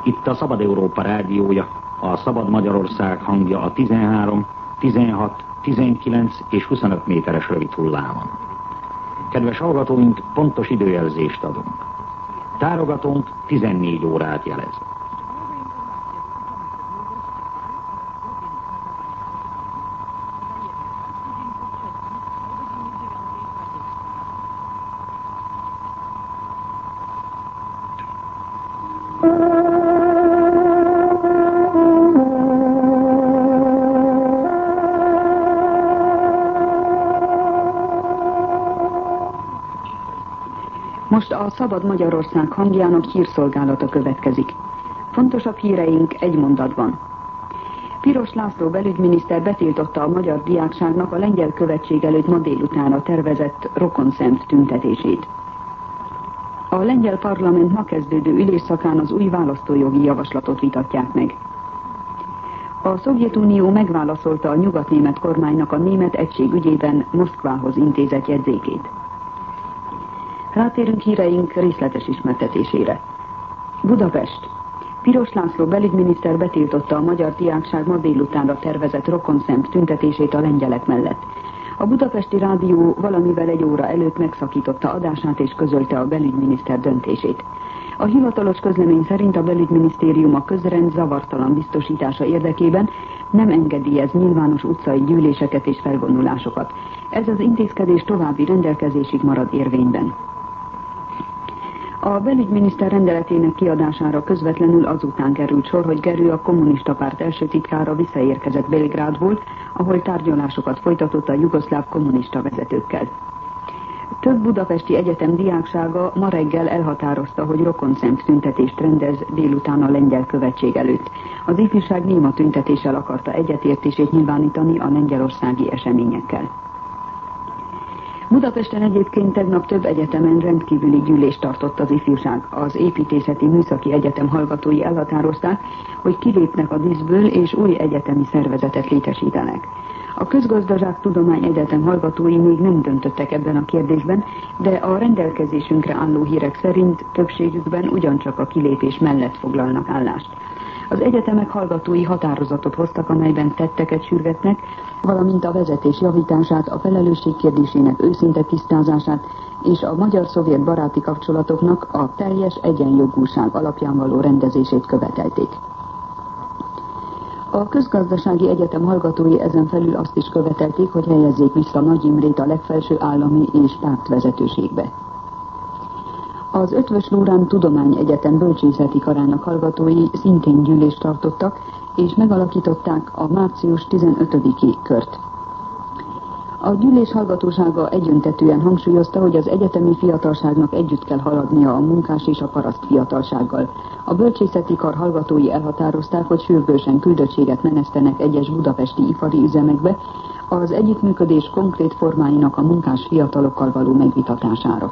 Itt a Szabad Európa rádiója, a Szabad Magyarország hangja a 13, 16, 19 és 25 méteres rövid hullámon. Kedves hallgatóink, pontos időjelzést adunk. Tárogatónk 14 órát jelez. Most a Szabad Magyarország hangjának hírszolgálata következik. Fontosabb híreink egy mondatban. Piros László belügyminiszter betiltotta a magyar diákságnak a lengyel követség előtt ma délutánra tervezett rokonszent tüntetését. A lengyel parlament ma kezdődő ülésszakán az új választójogi javaslatot vitatják meg. A Szovjetunió megválaszolta a nyugatnémet kormánynak a német egység ügyében Moszkvához intézett jegyzékét. Rátérünk híreink részletes ismertetésére. Budapest. Piros László belügyminiszter betiltotta a magyar diákság ma délutánra tervezett rokonszent tüntetését a lengyelek mellett. A Budapesti Rádió valamivel egy óra előtt megszakította adását és közölte a belügyminiszter döntését. A hivatalos közlemény szerint a belügyminisztérium a közrend zavartalan biztosítása érdekében nem engedélyez nyilvános utcai gyűléseket és felvonulásokat. Ez az intézkedés további rendelkezésig marad érvényben. A belügyminiszter rendeletének kiadására közvetlenül azután került sor, hogy Gerő, a kommunista párt első titkára visszaérkezett Belgrádból, ahol tárgyalásokat folytatott a jugoszláv kommunista vezetőkkel. Több budapesti egyetem diáksága ma reggel elhatározta, hogy rokonszent tüntetést rendez délután a lengyel követség előtt. Az ifjúság néma tüntetéssel akarta egyetértését nyilvánítani a lengyelországi eseményekkel. Budapesten egyébként tegnap több egyetemen rendkívüli gyűlést tartott az ifjúság. Az Építészeti Műszaki Egyetem hallgatói elhatározták, hogy kilépnek a díszből és új egyetemi szervezetet létesítenek. A Közgazdaságtudomány Egyetem hallgatói még nem döntöttek ebben a kérdésben, de a rendelkezésünkre álló hírek szerint többségükben ugyancsak a kilépés mellett foglalnak állást. Az egyetemek hallgatói határozatot hoztak, amelyben tetteket sürgetnek, valamint a vezetés javítását, a felelősség kérdésének őszinte tisztázását és a magyar-szovjet baráti kapcsolatoknak a teljes egyenjogúság alapján való rendezését követelték. A Közgazdasági Egyetem hallgatói ezen felül azt is követelték, hogy helyezzék vissza Nagy Imrét a legfelső állami és pártvezetőségbe. Az Eötvös Loránd Tudományegyetem bölcsészeti karának hallgatói szintén gyűlést tartottak, és megalakították a március 15-i kört. A gyűlés hallgatósága egyöntetűen hangsúlyozta, hogy az egyetemi fiatalságnak együtt kell haladnia a munkás és a paraszt fiatalsággal. A bölcsészeti kar hallgatói elhatározták, hogy sürgősen küldöttséget menesztenek egyes budapesti ipari üzemekbe az együttműködés konkrét formáinak a munkás fiatalokkal való megvitatására.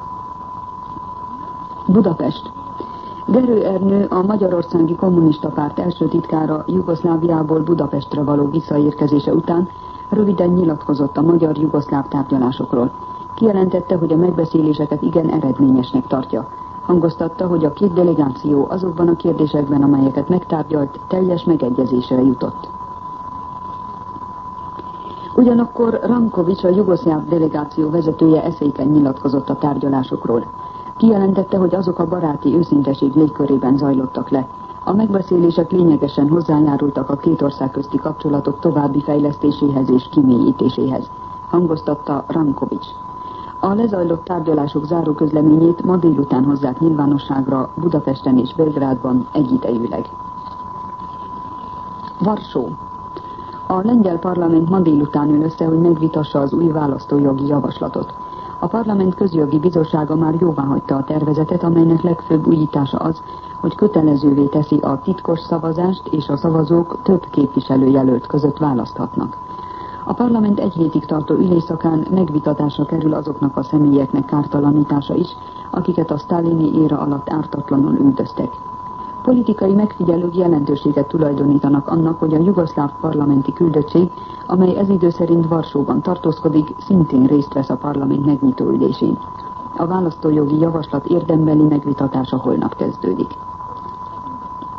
Budapest. Gerő Ernő, a Magyarországi Kommunista Párt első titkára Jugoszláviából Budapestre való visszaérkezése után röviden nyilatkozott a magyar-jugoszláv tárgyalásokról. Kijelentette, hogy a megbeszéléseket igen eredményesnek tartja. Hangoztatta, hogy a két delegáció azokban a kérdésekben, amelyeket megtárgyalt, teljes megegyezésre jutott. Ugyanakkor Rankovics, a jugoszláv delegáció vezetője eszéken nyilatkozott a tárgyalásokról. Kijelentette, hogy azok a baráti őszinteség légkörében zajlottak le. A megbeszélések lényegesen hozzájárultak a két ország közti kapcsolatok további fejlesztéséhez és kimélyítéséhez, hangoztatta Rankovics. A lezajlott tárgyalások záró közleményét ma délután hozzák nyilvánosságra Budapesten és Belgrádban egyidejűleg. Varsó. A lengyel parlament ma délután ül össze, hogy megvitassa az új választójogi javaslatot. A parlament közjogi bizottsága már jóváhagyta a tervezetet, amelynek legfőbb újítása az, hogy kötelezővé teszi a titkos szavazást, és a szavazók több képviselőjelölt között választhatnak. A parlament egy hétig tartó ülésszakán megvitatásra kerül azoknak a személyeknek kártalanítása is, akiket a sztálini éra alatt ártatlanul üldöztek. Politikai megfigyelők jelentőséget tulajdonítanak annak, hogy a jugoszláv parlamenti küldöttség, amely ez idő szerint Varsóban tartózkodik, szintén részt vesz a parlament megnyitó ülésén. A választójogi javaslat érdembeli megvitatása holnap kezdődik.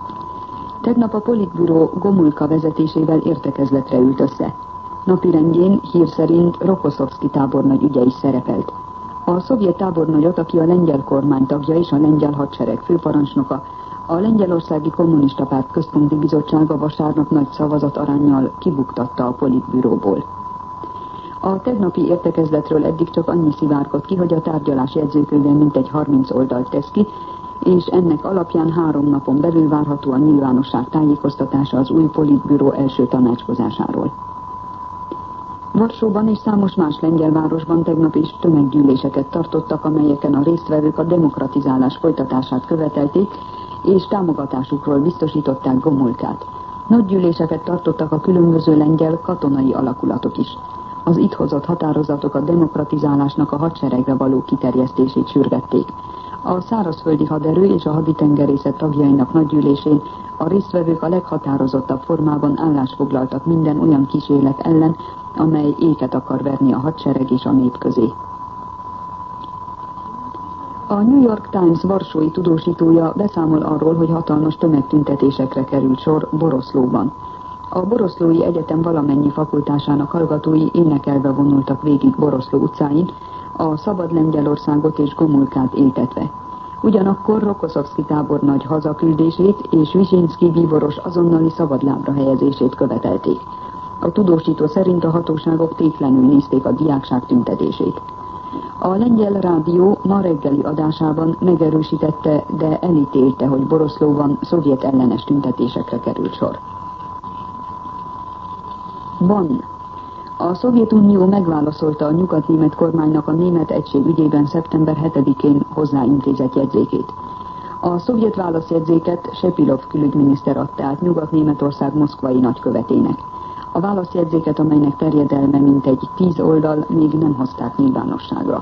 Tegnap a Politbüró Gomulka vezetésével értekezletre ült össze. Napirendjén hír szerint Rokoszovszki tábornagy ügye is szerepelt. A szovjet tábornagyot, aki a lengyel kormány tagja és a lengyel hadsereg főparancsnoka, a Lengyelországi Kommunista Párt Központi Bizottsága vasárnap nagy szavazataránnyal kibuktatta a Politbüróból. A tegnapi értekezletről eddig csak annyi szivárgott ki, hogy a tárgyalás jegyzőkönyve mintegy 30 oldalt tesz ki, és ennek alapján 3 napon belül várható a nyilvánosság tájékoztatása az új Politbüró első tanácskozásáról. Varsóban és számos más lengyel városban tegnap is tömeggyűléseket tartottak, amelyeken a résztvevők a demokratizálás folytatását követelték, és támogatásukról biztosították Gomulkát. Nagy gyűléseket tartottak a különböző lengyel katonai alakulatok is. Az itt hozott határozatok a demokratizálásnak a hadseregre való kiterjesztését sürgették. A szárazföldi haderő és a haditengerészet tagjainak nagygyűlésén a résztvevők a leghatározottabb formában állásfoglaltak minden olyan kísérlet ellen, amely éket akar verni a hadsereg és a nép közé. A New York Times varsói tudósítója beszámol arról, hogy hatalmas tömegtüntetésekre került sor Boroszlóban. A Boroszlói Egyetem valamennyi fakultásának hallgatói énekelve vonultak végig Boroszló utcáin, a szabad Lengyelországot és Gomulkát éltetve. Ugyanakkor Rokoszovszki tábornagy hazaküldését és Visinszky bíboros azonnali szabadlábra helyezését követelték. A tudósító szerint a hatóságok tétlenül nézték a diákság tüntetését. A lengyel rádió ma reggeli adásában megerősítette, de elítélte, hogy Boroszlóban szovjet ellenes tüntetésekre került sor. Bonn. A Szovjetunió megválaszolta a nyugat-német kormánynak a német egység ügyében szeptember 7-én hozzáintézett jegyzékét. A szovjet válaszjegyzéket Sepilov külügyminiszter adta át Nyugat-Németország moszkvai nagykövetének. A válaszjegyzéket, amelynek terjedelme mintegy 10 oldal, még nem hozták nyilvánosságra.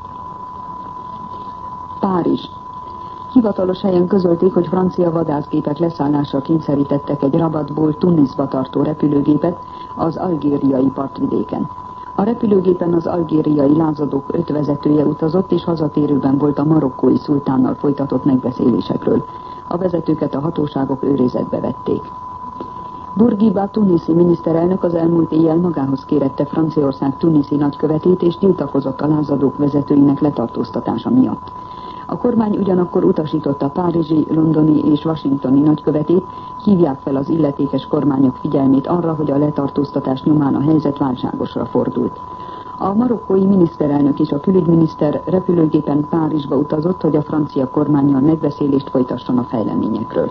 Párizs. Hivatalos helyen közölték, hogy francia vadászgépek leszállásra kényszerítettek egy Rabatból Tunisba tartó repülőgépet az algériai partvidéken. A repülőgépen az algériai lázadók 5 vezetője utazott, és hazatérőben volt a marokkói szultánnal folytatott megbeszélésekről. A vezetőket a hatóságok őrizetbe vették. Bourguiba tuniszi miniszterelnök az elmúlt éjjel magához kérette Franciaország tuniszi nagykövetét, és tiltakozott a lázadók vezetőinek letartóztatása miatt. A kormány ugyanakkor utasította párizsi, londoni és washingtoni nagykövetét, hívják fel az illetékes kormányok figyelmét arra, hogy a letartóztatás nyomán a helyzet válságosra fordult. A marokkói miniszterelnök és a külügyminiszter repülőgépen Párizsba utazott, hogy a francia kormánnyal megbeszélést folytasson a fejleményekről.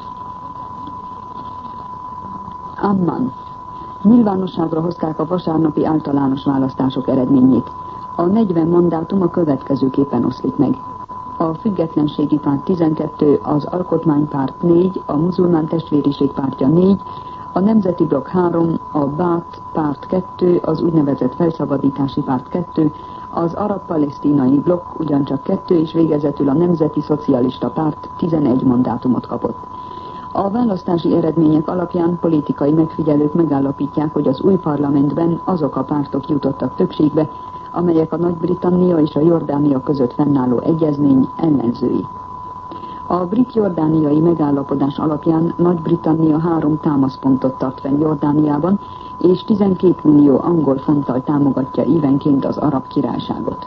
Amman. Nyilvánosságra hozták a vasárnapi általános választások eredményét. A 40 mandátum a következőképpen oszlik meg. A Függetlenségi Párt 12, az Alkotmánypárt 4, a Muzulmán Testvériség pártja 4, a Nemzeti Blokk 3, a Bát párt 2, az úgynevezett Felszabadítási Párt 2, az Arab-Palesztinai Blokk ugyancsak 2, és végezetül a Nemzeti Szocialista Párt 11 mandátumot kapott. A választási eredmények alapján politikai megfigyelők megállapítják, hogy az új parlamentben azok a pártok jutottak többségbe, amelyek a Nagy-Britannia és a Jordánia között fennálló egyezmény ellenzői. A brit-jordániai megállapodás alapján Nagy-Britannia 3 támaszpontot tart fenn Jordániában, és 12 millió angol fonttal támogatja évenként az Arab Királyságot.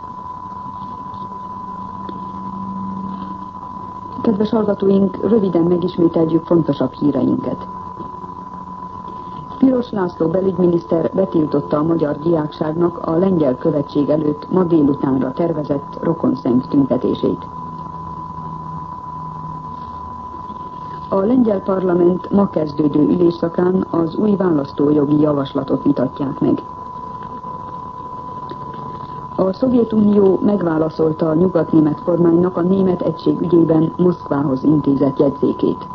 Kedves hallgatóink, röviden megismételjük fontosabb híreinket. Piros László belügyminiszter betiltotta a magyar diákságnak a lengyel követség előtt ma délutánra tervezett rokonszemp tüntetését. A lengyel parlament ma kezdődő ülésszakán az új választójogi javaslatot vitatják meg. A Szovjetunió megválaszolta a nyugat-német kormánynak a német egység ügyében Moszkvához intézett jegyzékét.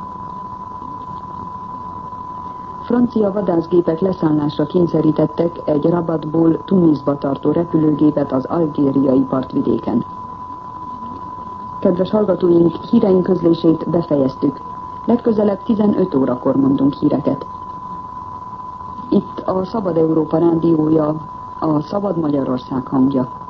Francia vadászgépek leszállásra kényszerítettek egy Rabatból Tunisba tartó repülőgépet az algériai partvidéken. Kedves hallgatóink, híreink közlését befejeztük. Legközelebb 15 órakor mondunk híreket. Itt a Szabad Európa rádiója, a Szabad Magyarország hangja.